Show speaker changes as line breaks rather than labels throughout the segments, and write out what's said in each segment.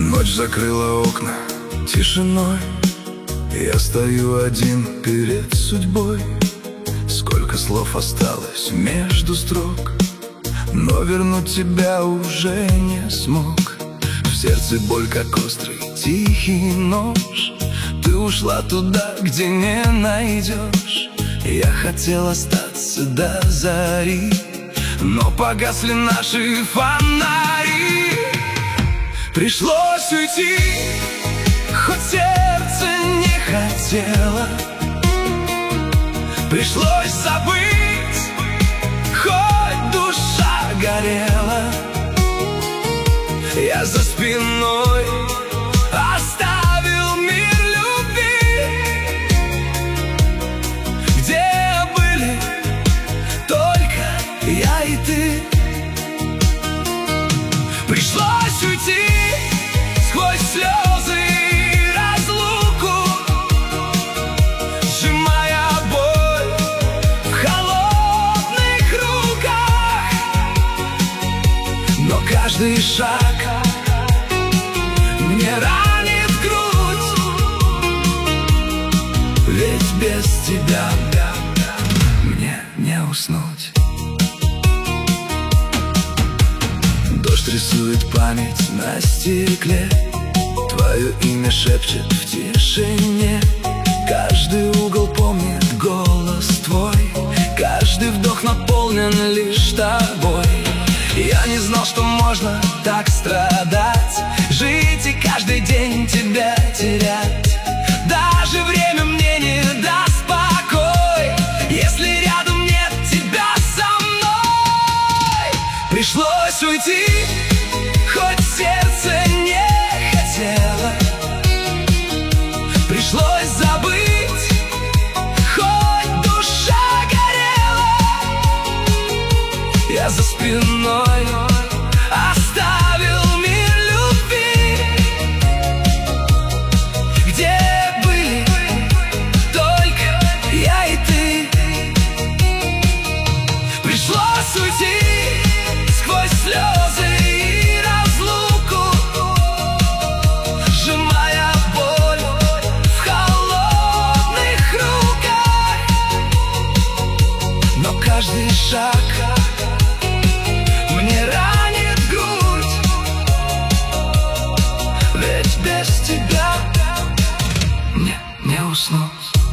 Ночь закрыла окна тишиной. Я стою один перед судьбой. Сколько слов осталось между строк, но вернуть тебя уже не смог. В сердце боль, как острый тихий нож. Ты ушла туда, где не найдешь. Я хотел остаться до зари, но погасли наши фонари. Пришлось уйти, хоть сердце не хотело. Пришлось забыть, хоть душа горела. Я за спиной оставил мир любви, где были только я и ты. Пришлось уйти сквозь слезы и разлуку, сжимая боль в холодных руках. Но каждый шаг мне ранит грудь, ведь без тебя мне не уснуть. Дождь рисует память на стекле, твое имя шепчет в тишине. Каждый угол помнит голос твой, каждый вдох наполнен лишь тобой. Я не знал, что можно так страдать, жить и каждый день тебя терять. Даже время мне не даст покой, если рядом нет тебя со мной. Пришлось уйти, хоть сердце не хотело. Пришлось забыть, хоть душа горела. Я за спиной оставил мир любви, где были только я и ты. Пришлось уйти сквозь слезы и разлуку, сжимая боль в холодных руках. Но каждый шаг мне ранит грудь, ведь без тебя мне не уснуть.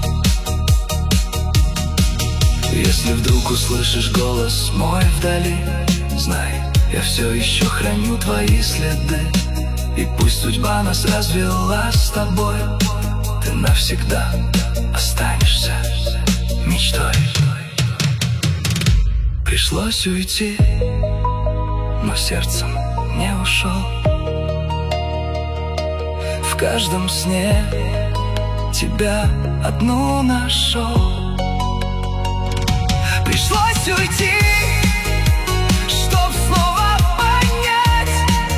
Если вдруг услышишь голос мой вдали, знай, я все еще храню твои следы. И пусть судьба нас развела с тобой, ты навсегда останешься мечтой. Пришлось уйти, но сердцем не ушел. В каждом сне тебя одну нашел. Пришлось уйти, чтоб снова понять,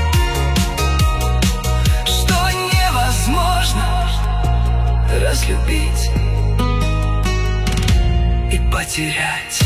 что невозможно разлюбить и потерять.